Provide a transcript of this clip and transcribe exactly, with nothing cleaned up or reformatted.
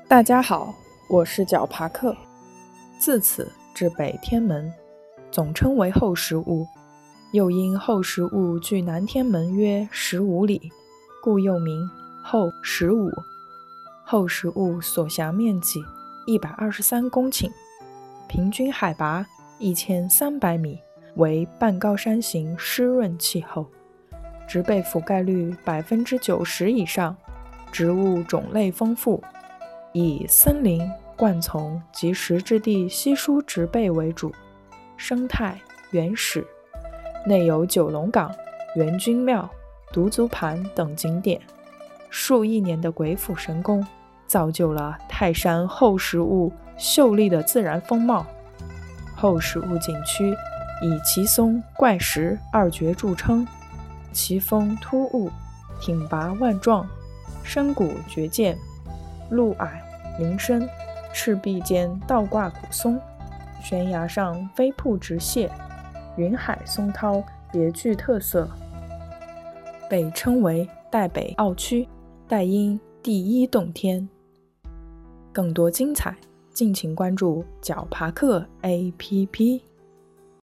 大家好，我是角爬克。自此至北天门，总称为后石坞，又因后石坞距南天门约十五里，故又名后石坞。后石坞所辖面积一百二十三公顷，平均海拔一千三百米，为半高山型湿润气候，植被覆盖率百分之九十以上，植物种类丰富，以森林、灌丛及石质地稀疏植被为主，生态原始。内有九龙岗、元君庙、独足盘等景点，数亿年的鬼斧神工造就了泰山后石坞秀丽的自然风貌。后石坞景区以奇松、怪石二绝著称，奇峰突兀，挺拔万壮，深谷绝见，路矮林深，赤壁间倒挂古松，悬崖上飞瀑直泻，云海松涛别具特色，被称为岱北奥区，岱阴第一洞天。更多精彩，敬请关注角爬克 A P P。